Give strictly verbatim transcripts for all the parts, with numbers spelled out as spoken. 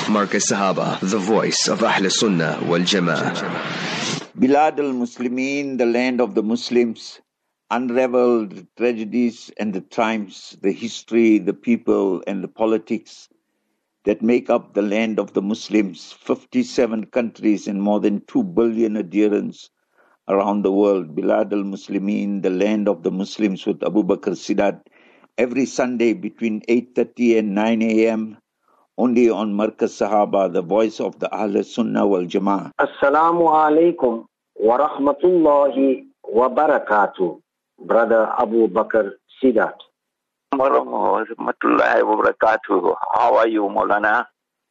Marcus Sahaba, the voice of Ahl Sunnah wal Jama'ah. Bilad al-Muslimin, the land of the Muslims, unravel the tragedies and the triumphs, the history, the people and the politics that make up the land of the Muslims, fifty-seven countries and more than two billion adherents around the world. Bilad al-Muslimin, the land of the Muslims, with Abu Bakr Sidat, every Sunday between eight thirty and nine a.m., only on Markaz Sahaba, the voice of the Ahl Sunnah wal Jama'ah. Assalamu alaikum wa rahmatullahi wa barakatuh. Brother Abu Bakr Sidat. Wa rahmatullahi wa barakatuh. How are you, Maulana?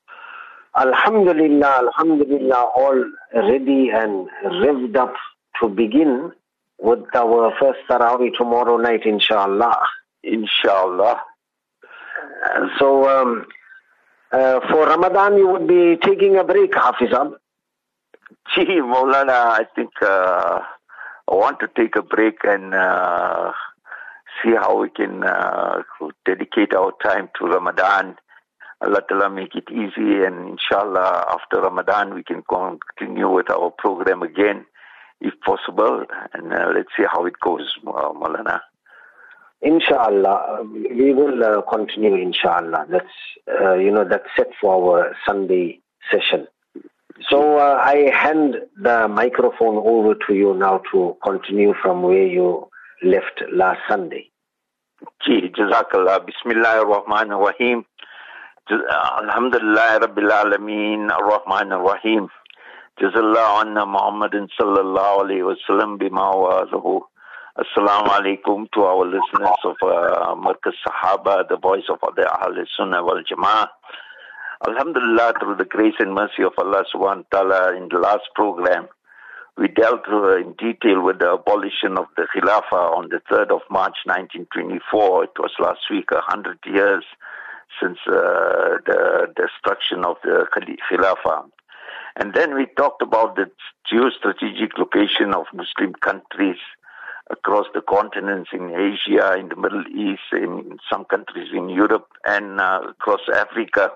Alhamdulillah, Alhamdulillah, all ready and revved up to begin with our first Tarawih tomorrow night, inshallah. Inshallah. Uh, so, um, uh, for Ramadan, you would be taking a break, Hafizab. Gee, Maulana, I think uh, I want to take a break and uh, see how we can uh, dedicate our time to Ramadan. Allah Ta'ala make it easy, and inshallah after Ramadan we can continue with our program again if possible, and uh, let's see how it goes, uh, Maulana. Inshallah, we will uh, continue, inshallah. That's, uh, you know, that's set for our Sunday session. So uh, I hand the microphone over to you now to continue from where you left last Sunday. Ji, Jazakallah. Bismillah ar-Rahman ar-Rahim. Alhamdulillah Rabbil Alameen ar-Rahman ar-Rahim. Jazallah anna Muhammadin sallallahu alayhi wa sallam bima wa'azahu. Assalamu alaikum to our listeners of uh, Markaz Sahaba, the voice of the Ahl Sunnah wal Jama'ah. Alhamdulillah, through the grace and mercy of Allah subhanahu wa ta'ala, in the last program, we dealt uh, in detail with the abolition of the Khilafah on the third of March nineteen twenty-four. It was last week, a hundred years since uh, the destruction of the Khilafah. And then we talked about the geostrategic location of Muslim countries across the continents, in Asia, in the Middle East, in some countries in Europe, and uh, across Africa.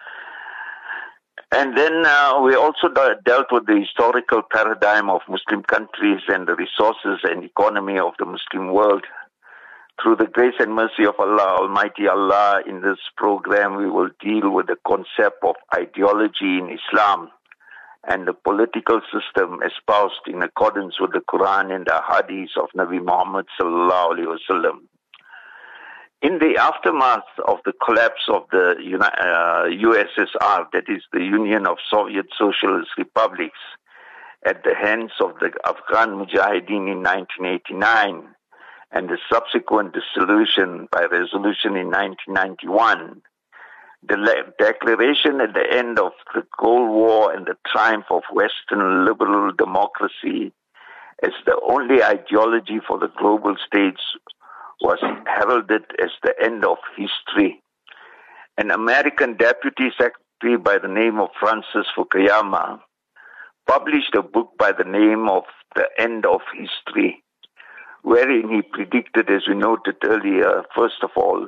And then uh, we also de- dealt with the historical paradigm of Muslim countries and the resources and economy of the Muslim world. Through the grace and mercy of Allah, Almighty Allah, in this program we will deal with the concept of ideology in Islam and the political system espoused in accordance with the Quran and the Hadith of Nabi Muhammad sallallahu alaihi wasallam. In the aftermath of the collapse of the uh, U S S R, that is the Union of Soviet Socialist Republics, at the hands of the Afghan Mujahideen in nineteen eighty-nine, and the subsequent dissolution by resolution in nineteen ninety-one, the le- declaration at the end of the Cold War and the triumph of Western liberal democracy as the only ideology for the global stage was heralded as the end of history. An American deputy secretary by the name of Francis Fukuyama published a book by the name of The End of History, wherein he predicted, as we noted earlier, first of all,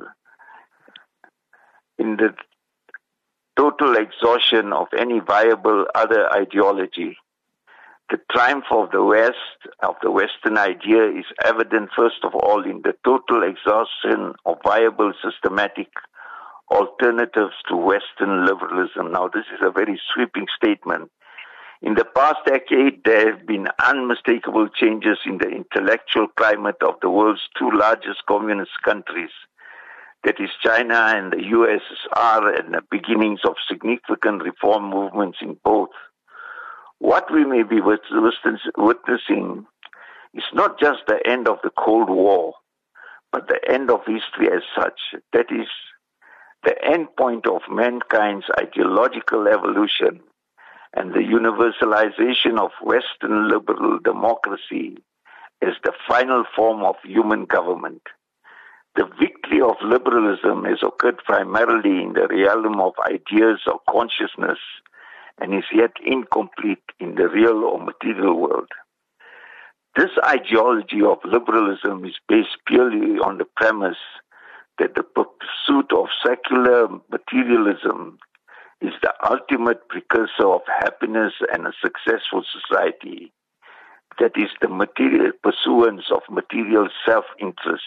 in the total exhaustion of any viable other ideology. The triumph of the West, of the Western idea, is evident first of all in the total exhaustion of viable systematic alternatives to Western liberalism. Now, this is a very sweeping statement. In the past decade, there have been unmistakable changes in the intellectual climate of the world's two largest communist countries, that is China and the U S S R, and the beginnings of significant reform movements in both. What we may be witnessing is not just the end of the Cold War, but the end of history as such. That is the end point of mankind's ideological evolution and the universalization of Western liberal democracy as the final form of human government. The victory of liberalism has occurred primarily in the realm of ideas or consciousness and is yet incomplete in the real or material world. This ideology of liberalism is based purely on the premise that the pursuit of secular materialism is the ultimate precursor of happiness and a successful society. That is the material pursuance of material self-interest.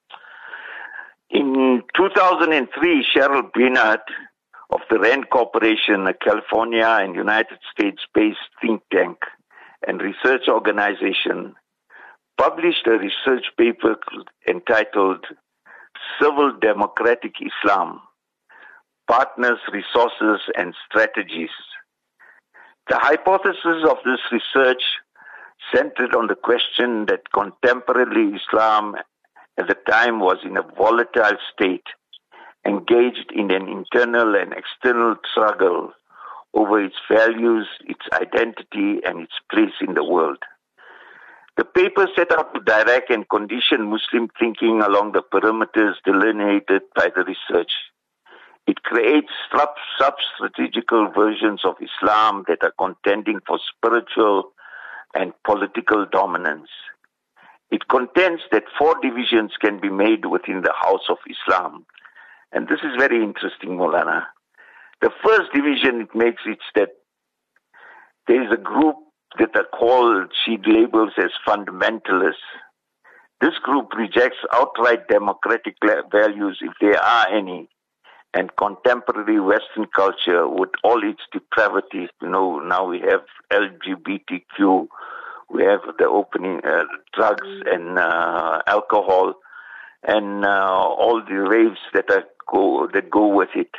In two thousand three, Cheryl Brainerd of the RAND Corporation, a California and United States-based think tank and research organization, published a research paper entitled Civil Democratic Islam, Partners, Resources, and Strategies. The hypothesis of this research centered on the question that contemporary Islam at the time was in a volatile state, engaged in an internal and external struggle over its values, its identity, and its place in the world. The paper set out to direct and condition Muslim thinking along the perimeters delineated by the research. It creates sub-strategical versions of Islam that are contending for spiritual and political dominance. It contends that four divisions can be made within the house of Islam. And this is very interesting, Maulana. The first division it makes is that there is a group that are called, she labels as fundamentalists. This group rejects outright democratic values, if there are any, and contemporary Western culture with all its depravity. You know, now we have L G B T Q, we have the opening uh, drugs and uh, alcohol, and uh, all the raves that are go that go with it.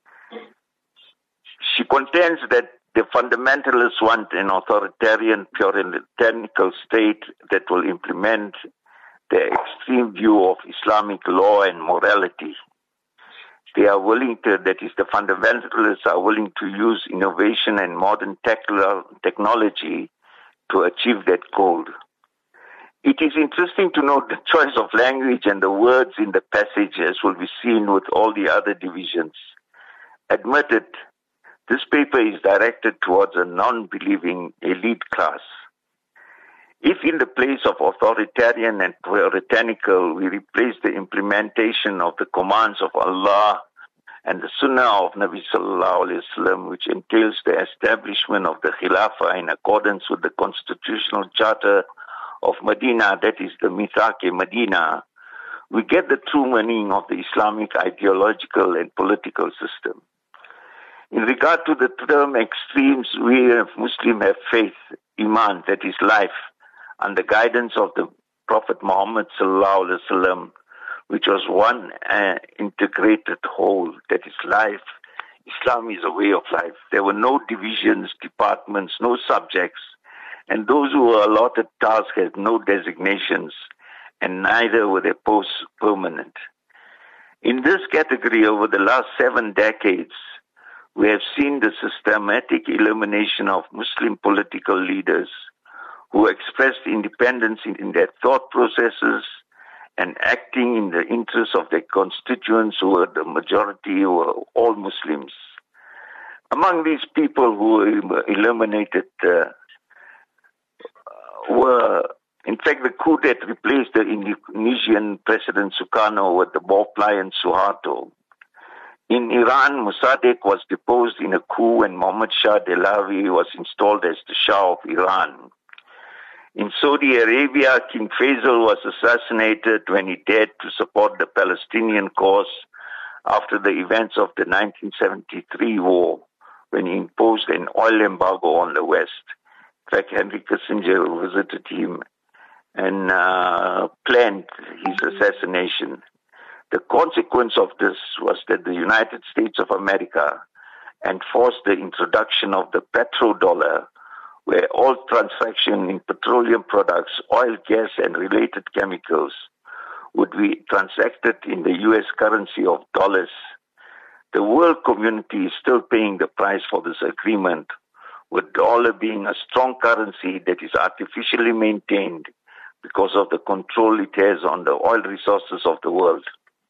She contends that the fundamentalists want an authoritarian, puritanical state that will implement the extreme view of Islamic law and morality. They are willing to, that is, the fundamentalists are willing to use innovation and modern technology to achieve that goal. It is interesting to note the choice of language and the words in the passage, as will be seen with all the other divisions. Admitted, this paper is directed towards a non-believing elite class. If in the place of authoritarian and puritanical, we replace the implementation of the commands of Allah and the Sunnah of Nabi Sallallahu Alaihi Wasallam, which entails the establishment of the Khilafah in accordance with the constitutional charter of Medina, that is the Mithaq-e-Medina, we get the true meaning of the Islamic ideological and political system. In regard to the term extremes, we as Muslims have faith, iman, that is life, under guidance of the Prophet Muhammad Sallallahu Alaihi Wasallam, which was one uh, integrated whole, that is life. Islam is a way of life. There were no divisions, departments, no subjects, and those who were allotted tasks had no designations, and neither were they post-permanent. In this category, over the last seven decades, we have seen the systematic elimination of Muslim political leaders who expressed independence in, in their thought processes and acting in the interests of their constituents, who were the majority, who were all Muslims. Among these people who were eliminated uh, were, in fact, the coup that replaced the Indonesian President Sukarno with the ball-pliant Suharto. In Iran, Mossadegh was deposed in a coup and Mohammad Shah Dehlavi was installed as the Shah of Iran. In Saudi Arabia, King Faisal was assassinated when he dared to support the Palestinian cause after the events of the nineteen seventy-three war, when he imposed an oil embargo on the West. In fact, Henry Kissinger visited him and uh, planned his assassination. The consequence of this was that the United States of America enforced the introduction of the petrodollar, where all transaction in petroleum products, oil, gas, and related chemicals would be transacted in the U S currency of dollars. The world community is still paying the price for this agreement, with dollar being a strong currency that is artificially maintained because of the control it has on the oil resources of the world.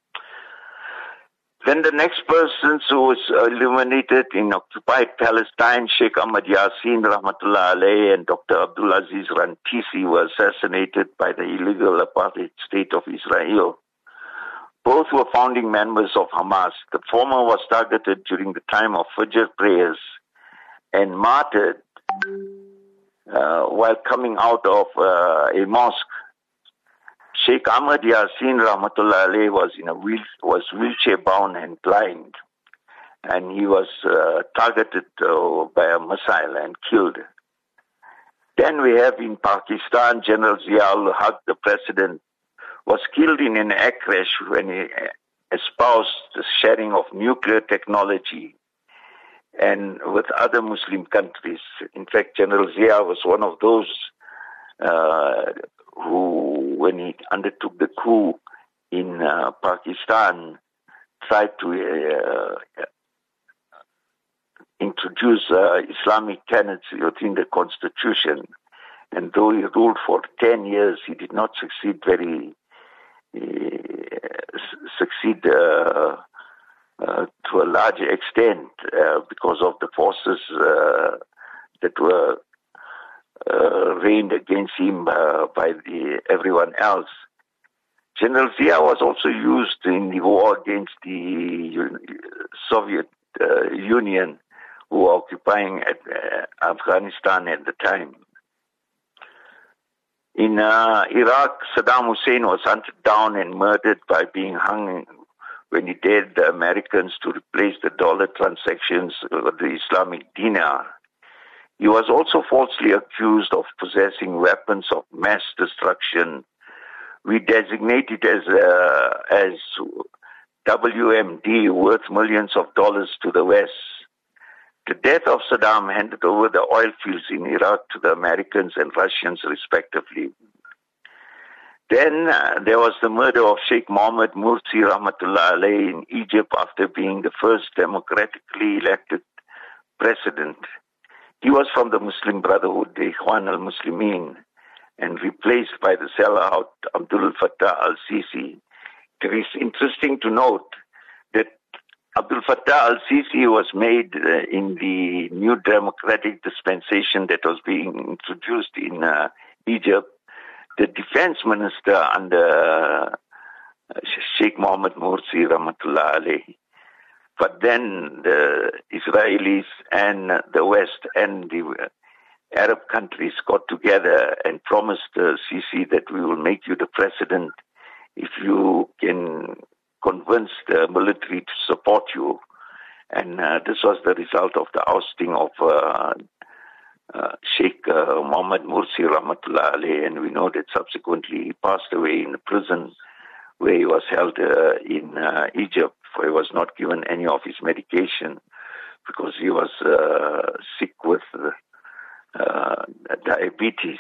Then the next person who was eliminated in occupied Palestine, Sheikh Ahmad Yassin, Rahmatullah Alayhi, and Doctor Abdulaziz Rantisi were assassinated by the illegal apartheid state of Israel. Both were founding members of Hamas. The former was targeted during the time of Fajr prayers and martyred uh, while coming out of uh, a mosque. Sheikh Ahmad Yassin Rahmatullah Alayh was in a wheel, was wheelchair bound and blind, and he was uh, targeted uh, by a missile and killed. Then we have in Pakistan, General Zia-ul Haq, the president, was killed in an air crash when he espoused the sharing of nuclear technology and with other Muslim countries. In fact, General Zia was one of those uh, who, when he undertook the coup in uh, Pakistan, tried to uh, introduce uh, Islamic tenets within the constitution. And though he ruled for ten years, he did not succeed very, uh, succeed uh, uh, to a large extent uh, because of the forces uh, that were uh, reigned against him uh, by the, everyone else. General Zia was also used in the war against the Soviet uh, Union, who were occupying at, uh, Afghanistan at the time. In uh, Iraq, Saddam Hussein was hunted down and murdered by being hung when he dared the Americans to replace the dollar transactions with the Islamic dinar. He was also falsely accused of possessing weapons of mass destruction. We designate it as uh, as W M D, worth millions of dollars to the West. The death of Saddam handed over the oil fields in Iraq to the Americans and Russians, respectively. Then uh, there was the murder of Sheikh Mohammed Morsi Rahmatullah Alayh in Egypt after being the first democratically elected president. He was from the Muslim Brotherhood, the Ikhwan al-Muslimin, and replaced by the sellout Abdul Fattah al-Sisi. It is interesting to note that Abdul Fattah al-Sisi was made uh, in the new democratic dispensation that was being introduced in uh, Egypt, the defense minister under uh, Sheikh Mohammed Morsi Rahmatullah Alayh. But then the Israelis and the West and the Arab countries got together and promised uh, Sisi that we will make you the president if you can convince the military to support you. And uh, this was the result of the ousting of uh, uh, Sheikh uh, Mohammed Morsi Rahmatullah Alayh, and we know that subsequently he passed away in a prison where he was held uh, in uh, Egypt, for he was not given any of his medication because he was uh, sick with uh, diabetes.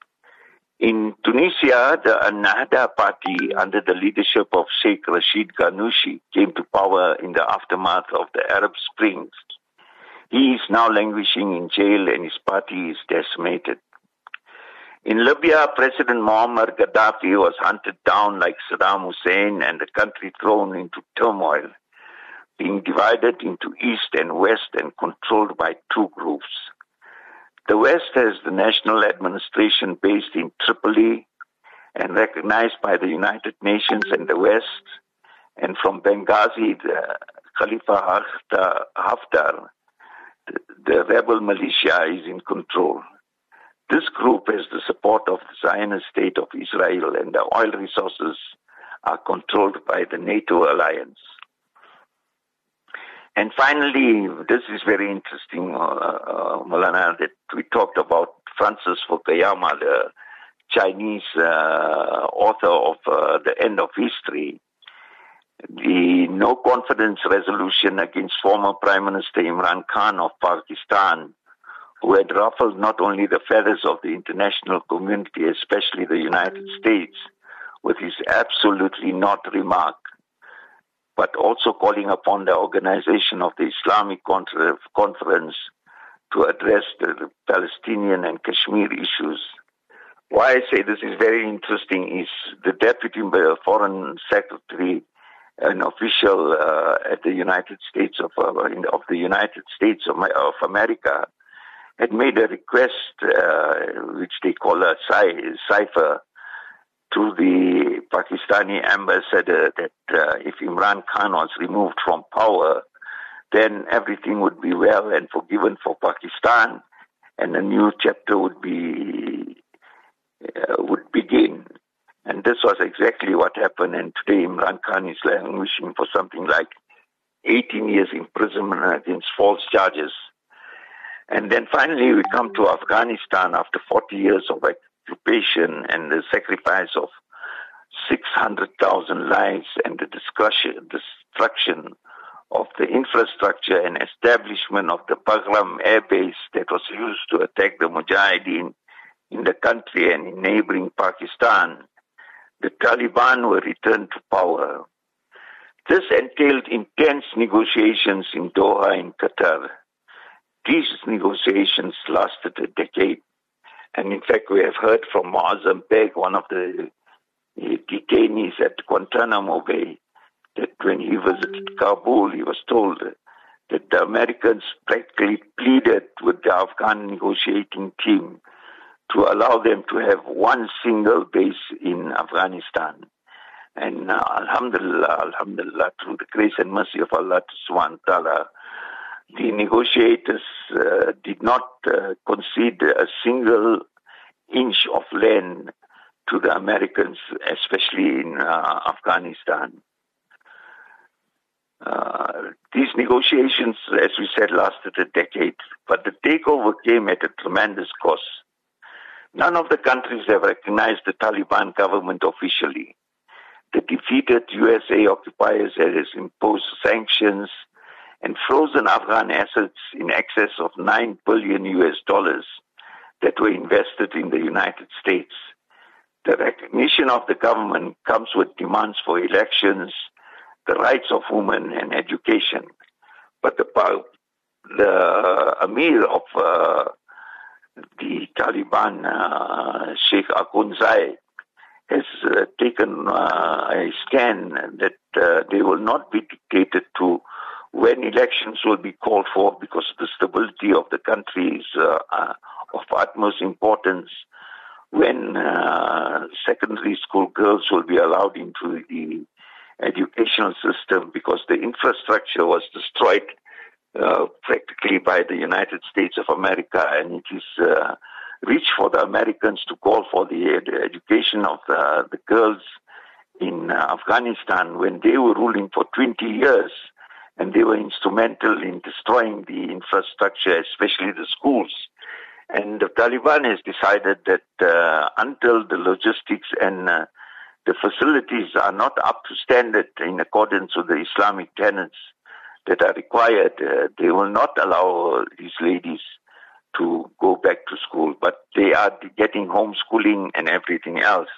In Tunisia, the Ennahda party, under the leadership of Sheikh Rashid Ghannouchi, came to power in the aftermath of the Arab Springs. He is now languishing in jail and his party is decimated. In Libya, President Muammar Gaddafi was hunted down like Saddam Hussein and the country thrown into turmoil, being divided into East and West and controlled by two groups. The West has the national administration based in Tripoli and recognized by the United Nations and the West. And from Benghazi, the Khalifa Haftar, the, the rebel militia, is in control. This group has the support of the Zionist state of Israel, and the oil resources are controlled by the NATO alliance. And finally, this is very interesting, uh, uh, Maulana, that we talked about Francis Fukuyama, the Chinese uh, author of uh, The End of History. The no confidence resolution against former Prime Minister Imran Khan of Pakistan, who had ruffled not only the feathers of the international community, especially the United States, with his absolutely not remark, but also calling upon the organization of the Islamic Conference to address the Palestinian and Kashmir issues. Why I say this is very interesting is the Deputy Foreign Secretary, an official uh, at the United States of, uh, of the United States of, of America, had made a request, uh, which they call a cipher, to the Pakistani ambassador that uh, if Imran Khan was removed from power, then everything would be well and forgiven for Pakistan, and a new chapter would be uh, would begin. And this was exactly what happened. And today Imran Khan is languishing for something like eighteen years imprisonment against false charges. And then finally we come to Afghanistan after forty years of occupation and the sacrifice of six hundred thousand lives and the destruction of the infrastructure and establishment of the Bagram air base that was used to attack the Mujahideen in the country and in neighboring Pakistan. The Taliban were returned to power. This entailed intense negotiations in Doha in Qatar. These negotiations lasted a decade. And in fact, we have heard from Muazzam Beg, one of the detainees at Guantanamo Bay, that when he visited Kabul, he was told that the Americans practically pleaded with the Afghan negotiating team to allow them to have one single base in Afghanistan. And uh, Alhamdulillah, Alhamdulillah, through the grace and mercy of Allah subhanahu wa ta'ala, the negotiators uh, did not uh, concede a single inch of land to the Americans, especially in uh, Afghanistan. Uh, these negotiations, as we said, lasted a decade, but the takeover came at a tremendous cost. None of the countries have recognized the Taliban government officially. The defeated U S A occupiers has imposed sanctions and frozen Afghan assets in excess of nine billion U S dollars that were invested in the United States. The recognition of the government comes with demands for elections, the rights of women, and education. But the, the Amir of uh, the Taliban, uh, Sheikh Akhundzai, has uh, taken uh, a stand that uh, they will not be dictated to when elections will be called for, because the stability of the country is uh, uh, of utmost importance. When uh, secondary school girls will be allowed into the educational system, because the infrastructure was destroyed uh, practically by the United States of America, and it is uh, reach for the Americans to call for the, the education of the, the girls in uh, Afghanistan when they were ruling for twenty years, and they were instrumental in destroying the infrastructure, especially the schools. And the Taliban has decided that uh, until the logistics and uh, the facilities are not up to standard in accordance with the Islamic tenets that are required, uh, they will not allow these ladies to go back to school, but they are getting homeschooling and everything else.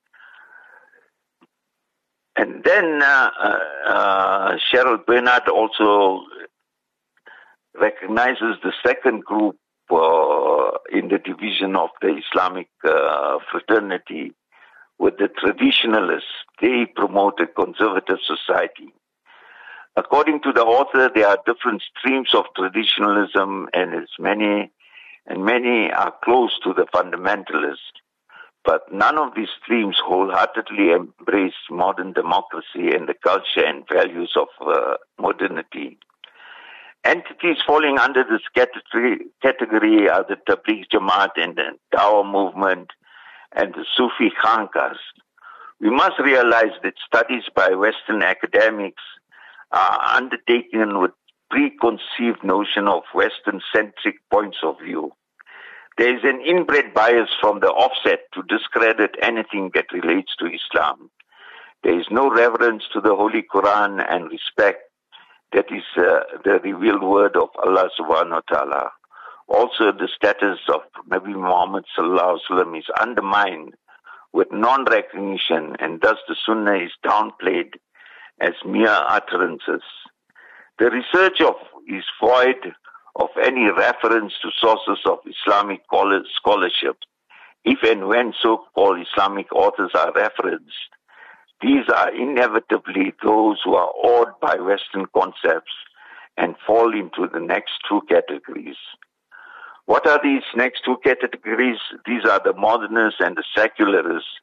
And then uh, uh, Cheryl Bernard also recognizes the second group uh, in the division of the Islamic uh, fraternity with the traditionalists. They promote a conservative society. According to the author, there are different streams of traditionalism, and it's many, and many are close to the fundamentalists. But none of these streams wholeheartedly embrace modern democracy and the culture and values of uh, modernity. Entities falling under this category, category are the Tabligh Jamaat and the Dawah movement and the Sufi Khankas. We must realize that studies by Western academics are undertaken with preconceived notion of Western-centric points of view. There is an inbred bias from the offset to discredit anything that relates to Islam. There is no reverence to the Holy Quran and respect that is uh, the revealed word of Allah subhanahu wa ta'ala. Also, the status of Nabi Muhammad sallallahu alaihi wasallam is undermined with non-recognition, and thus the Sunnah is downplayed as mere utterances. The research of is void of any reference to sources of Islamic scholarship. If and when so-called Islamic authors are referenced, these are inevitably those who are awed by Western concepts and fall into the next two categories. What are these next two categories? These are the modernists and the secularists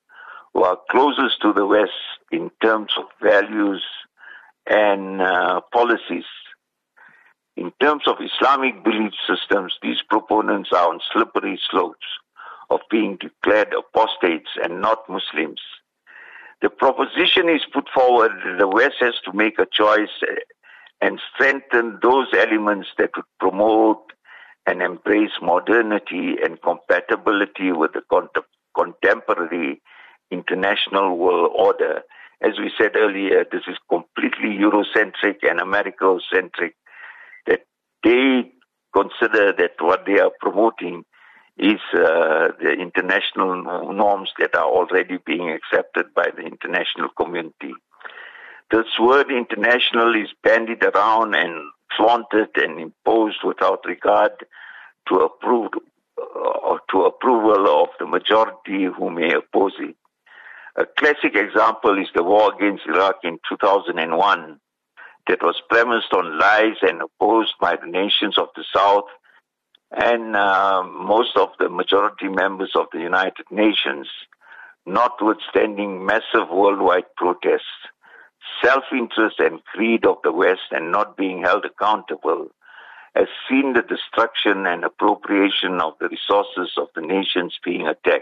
who are closest to the West in terms of values and uh, policies. In terms of Islamic belief systems, these proponents are on slippery slopes of being declared apostates and not Muslims. The proposition is put forward that the West has to make a choice and strengthen those elements that would promote and embrace modernity and compatibility with the cont- contemporary international world order. As we said earlier, this is completely Eurocentric and Americocentric, that they consider that what they are promoting is uh, the international norms that are already being accepted by the international community. This word international is bandied around and flaunted and imposed without regard to, approved, uh, to approval of the majority who may oppose it. A classic example is the war against Iraq in two thousand one that was premised on lies and opposed by the nations of the South and uh, most of the majority members of the United Nations, notwithstanding massive worldwide protests. Self-interest and greed of the West and not being held accountable has seen the destruction and appropriation of the resources of the nations being attacked.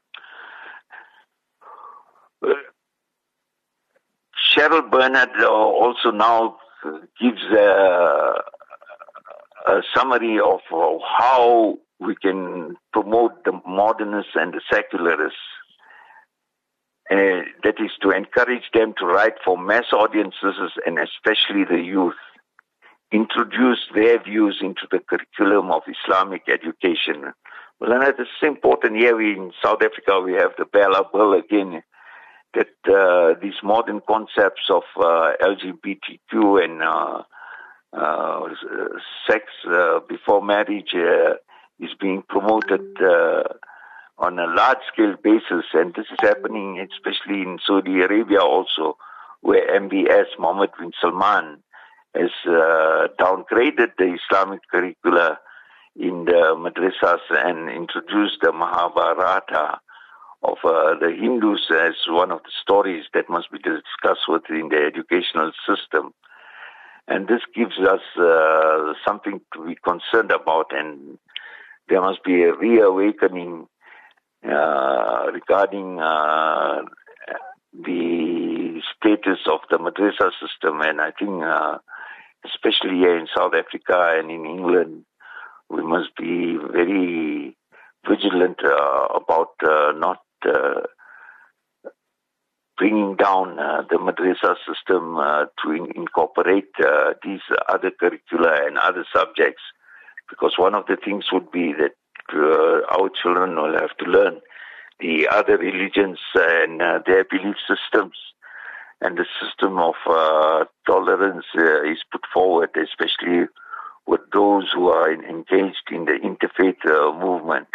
Cheryl Bernard also now gives a, a summary of how we can promote the modernists and the secularists. Uh, that is to encourage them to write for mass audiences and especially the youth, introduce their views into the curriculum of Islamic education. Well, and it is important here we, in South Africa, we have the Bella Bill again, that uh, these modern concepts of uh, L G B T Q and uh, uh, sex uh, before marriage uh, is being promoted uh, on a large-scale basis, and this is happening especially in Saudi Arabia also, where M B S, Mohammed bin Salman, has uh, downgraded the Islamic curricula in the madrasas and introduced the Mahabharata of uh, the Hindus as one of the stories that must be discussed within the educational system. And this gives us uh, something to be concerned about, and there must be a reawakening Uh, regarding uh, the status of the madrasa system. And I think uh, especially here in South Africa and in England, we must be very vigilant uh, about uh, not uh, bringing down uh, the madrasa system uh, to in- incorporate uh, these other curricula and other subjects, because one of the things would be that Uh, our children will have to learn the other religions and uh, their belief systems, and the system of uh, tolerance uh, is put forward, especially with those who are in, engaged in the interfaith uh, movement.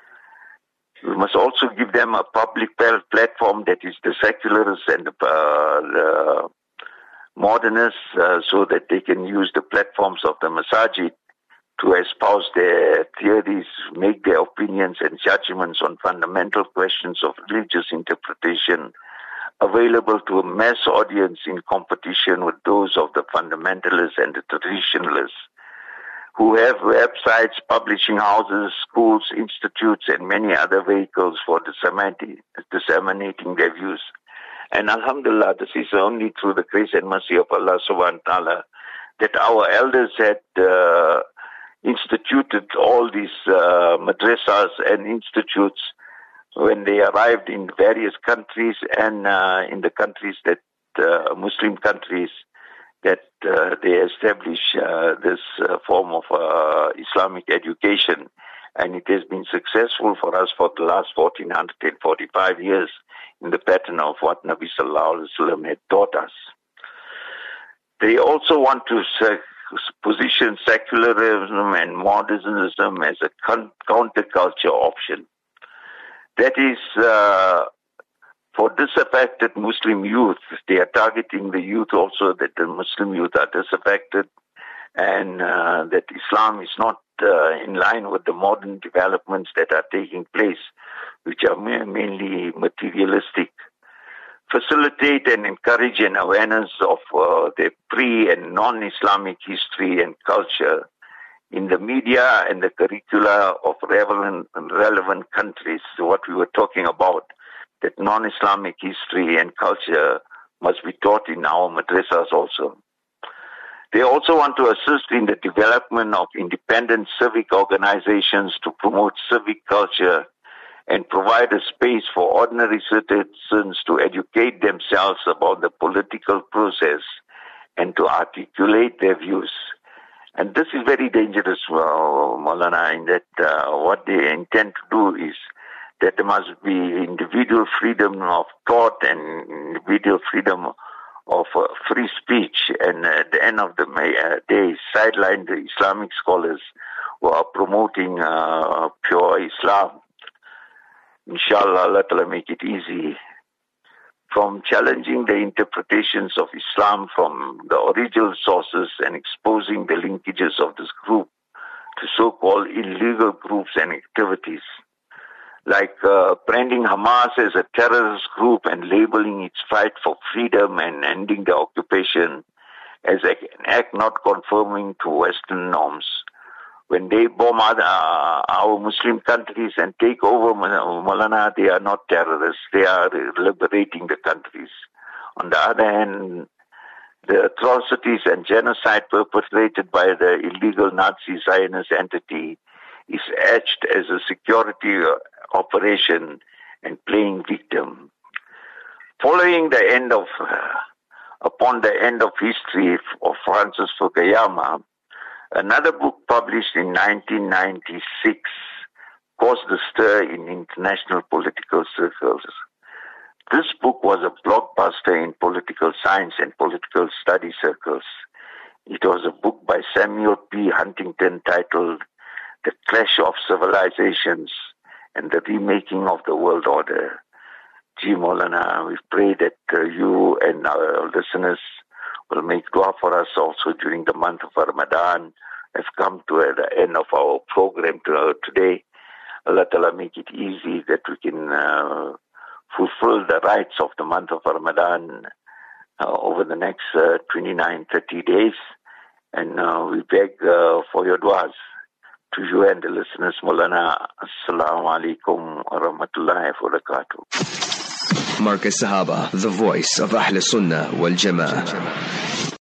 We must also give them a public platform that is the secularists and the, uh, the modernists uh, so that they can use the platforms of the masajid to espouse their theories, make their opinions and judgments on fundamental questions of religious interpretation available to a mass audience in competition with those of the fundamentalists and the traditionalists, who have websites, publishing houses, schools, institutes, and many other vehicles for disseminating their views. And alhamdulillah, this is only through the grace and mercy of Allah subhanahu wa ta'ala that our elders had uh, instituted all these uh, madrasas and institutes when they arrived in various countries and uh, in the countries that, uh, Muslim countries, that uh, they establish uh, this uh, form of uh, Islamic education. And it has been successful for us for the last fourteen forty-five years in the pattern of what Nabi Sallallahu Alaihi Wasallam had taught us. They also want to uh, position secularism and modernism as a counterculture option. That is, uh, for disaffected Muslim youth, they are targeting the youth also, that the Muslim youth are disaffected and uh, that Islam is not uh, in line with the modern developments that are taking place. which are mainly materialistic, facilitate and encourage an awareness of uh, their pre- and non-Islamic history and culture in the media and the curricula of relevant, relevant countries. So what we were talking about, that non-Islamic history and culture must be taught in our madrasas also. They also want to assist in the development of independent civic organizations to promote civic culture and provide a space for ordinary citizens to educate themselves about the political process and to articulate their views. And this is very dangerous, uh, Maulana, in that uh, what they intend to do is that there must be individual freedom of thought and individual freedom of uh, free speech, and at the end of the uh, day, sideline the Islamic scholars who are promoting uh, pure Islam. Inshallah, Allah Ta'ala make it easy. From challenging the interpretations of Islam from the original sources and exposing the linkages of this group to so-called illegal groups and activities, like uh, branding Hamas as a terrorist group and labeling its fight for freedom and ending the occupation as an act not conforming to Western norms. When they bomb uh, our Muslim countries and take over Maulana, they are not terrorists. They are liberating the countries. On the other hand, the atrocities and genocide perpetrated by the illegal Nazi Zionist entity is etched as a security operation and playing victim. Following the end of, uh, upon the end of history of Francis Fukuyama, another book published in nineteen ninety-six caused a stir in international political circles. This book was a blockbuster in political science and political study circles. It was a book by Samuel P. Huntington titled The Clash of Civilizations and the Remaking of the World Order. Gee, Maulana, we pray that uh, you and our listeners will make dua for us also during the month of Ramadan. Have come to uh, the end of our program to, uh, today. Allah Ta'ala make it easy that we can uh, fulfill the rights of the month of Ramadan uh, over the next uh, twenty-nine, thirty days. And uh, we beg uh, for your duas. To you and the listeners, Maulana, Assalamu alaikum wa rahmatullahi wa barakatuh. Marcus Sahaba, the voice of Ahl Sunnah wal Jama'ah.